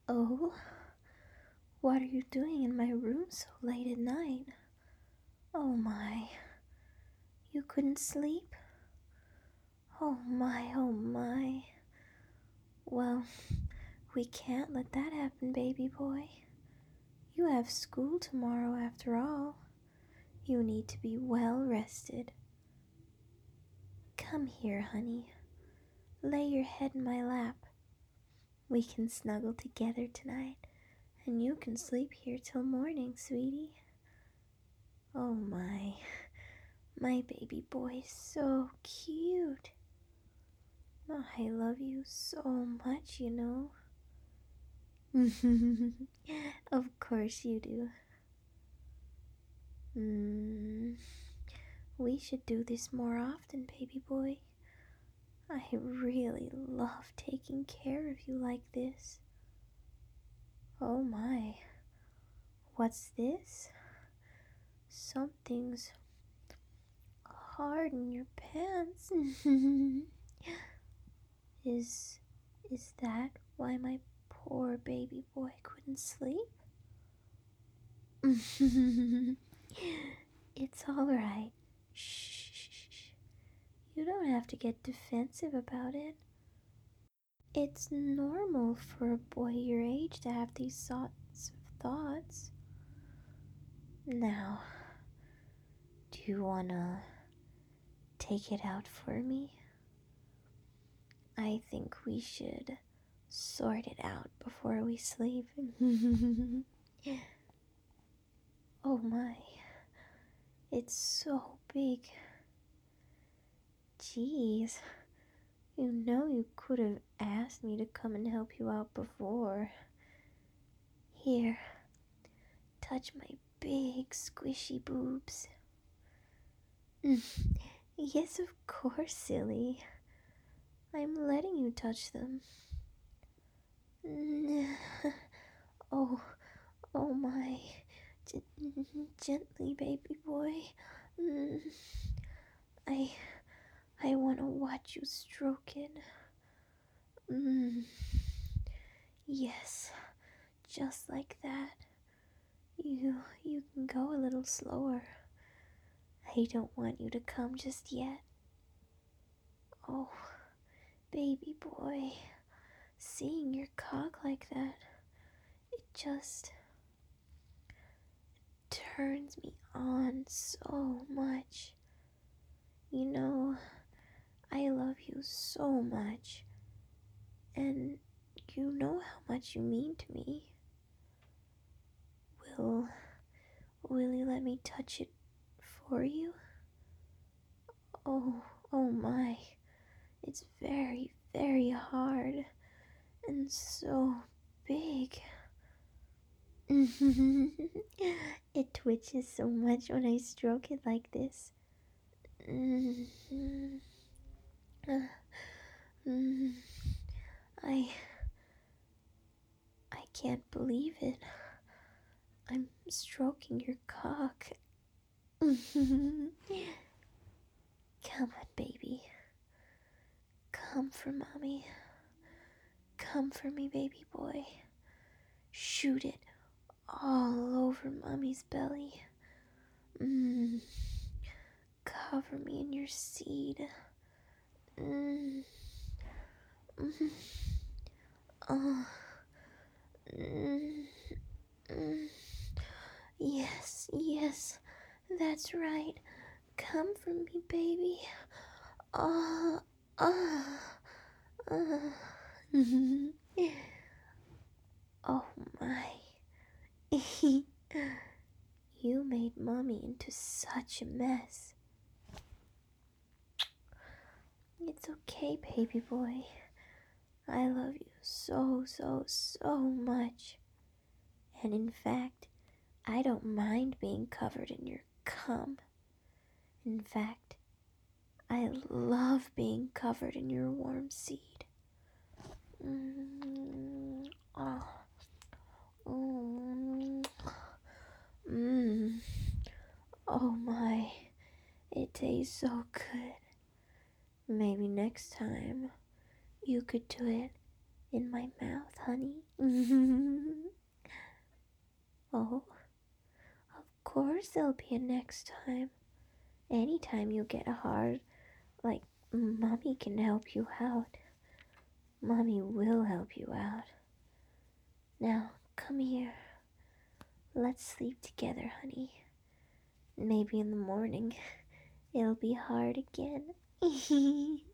Oh, what are you doing in my room so late at night? Oh my, you couldn't sleep? Oh my, oh my. Well, we can't let that happen, baby boy. You have school tomorrow after all. You need to be well rested. Come here, honey. Lay your head in my lap. We can snuggle together tonight, and you can sleep here till morning, sweetie. Oh my baby boy is so cute. I love you so much, you know. Of course you do. We should do this more often, baby boy. I really love taking care of you like this. Oh my, what's this? Something's hard in your pants. Is that why my poor baby boy couldn't sleep? It's all right. Shh. You don't have to get defensive about it. It's normal for a boy your age to have these sorts of thoughts. Now, do you wanna take it out for me? I think we should sort it out before we sleep. Oh my, it's so big. Jeez, you know you could have asked me to come and help you out before. Here, touch my big squishy boobs. Yes, of course, silly. I'm letting you touch them. Oh, oh my. Gently, baby boy. I I want to watch you stroke it. Yes, just like that. You can go a little slower. I don't want you to come just yet. Oh, baby boy, seeing your cock like that, it just turns me on so much. You know, I love you so much, and you know how much you mean to me. Will you let me touch it for you? Oh my, it's very, very hard and so big. It twitches so much when I stroke it like this. I I can't believe it. I'm stroking your cock. Come on, baby. Come for mommy. Come for me, baby boy. Shoot it all over mommy's belly. Cover me in your seed. Oh. Yes, that's right. Come for me, baby. Ah, ah, ah. Oh my. You made mommy into such a mess. It's okay, baby boy. I love you so, so, so much. And in fact, I don't mind being covered in your cum. In fact, I love being covered in your warm seed. Oh. Oh my, it tastes so good. Maybe next time you could do it in my mouth, honey. Oh, of course there'll be a next time. Anytime you get hard, like, Mommy can help you out. Mommy will help you out. Now, come here. Let's sleep together, honey. Maybe in the morning it'll be hard again.